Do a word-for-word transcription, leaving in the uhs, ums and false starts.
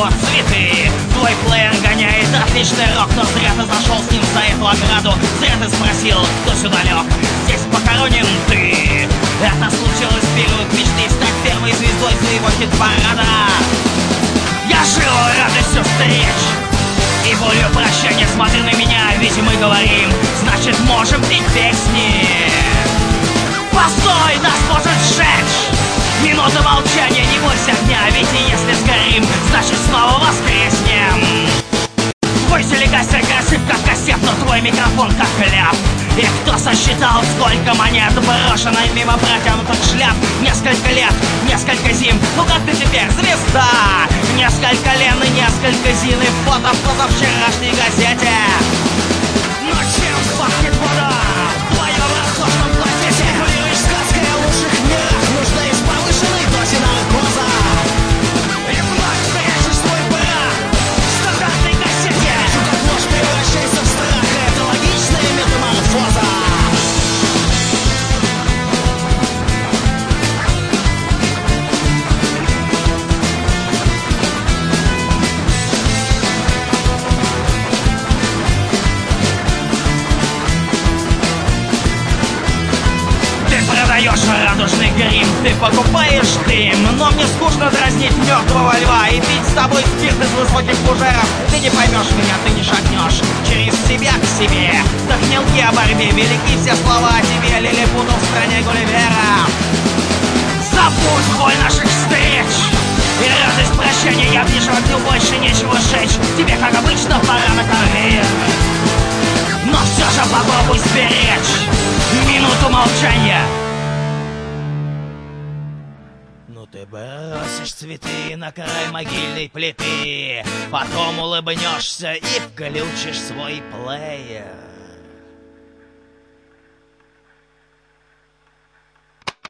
его цветы. Твой плеер гоняет отличный рок, но зря ты зашел с ним за эту ограду. Зря ты спросил, кто сюда лег. Здесь похоронен ты. Это случилось в период мечты стать первой звездой своего хит-парада. Я жил радостью встреч и болью прощания. Смотри на меня, ведь мы говорим, значит можем петь песни. Постой, нас может сжечь минута молчания, не бойся огня, ведь и если сгорим, значит снова воскреснем. Твой телегастер красив как кассет, но твой микрофон как хляб. И кто сосчитал, сколько монет брошено мимо протянутых шляп? Несколько лет, несколько зим, ну как ты теперь, звезда? Несколько лен и несколько зин, и фото в позавчерашней газете. Но чем пахнет вода? В твоем роскошном платье спекулируешь сказкой о лучших мирах, нуждаешь в повышенной дозе наркоза. И вновь прячешь свой брак в стандартной кассете. Я вижу, как ложь превращается в страх, и это логичная метаморфоза. Продаешь радужный грим, ты покупаешь дым. Но мне скучно дразнить мертвого льва и пить с тобой спирт из высоких фужеров. Ты не поймешь меня, ты не шагнешь через себя к себе. Так не лги о борьбе, велики все слова о тебе. Лилипутов в стране Гулливера. Забудь боль наших встреч и радость прощания. Я вижу огню, больше нечего сжечь. Тебе, как обычно, пора на ковер. Но все же попробуй сберечь минуту молчания. Ну ты бросишь цветы на край могильной плиты, потом улыбнешься и включишь свой плеер.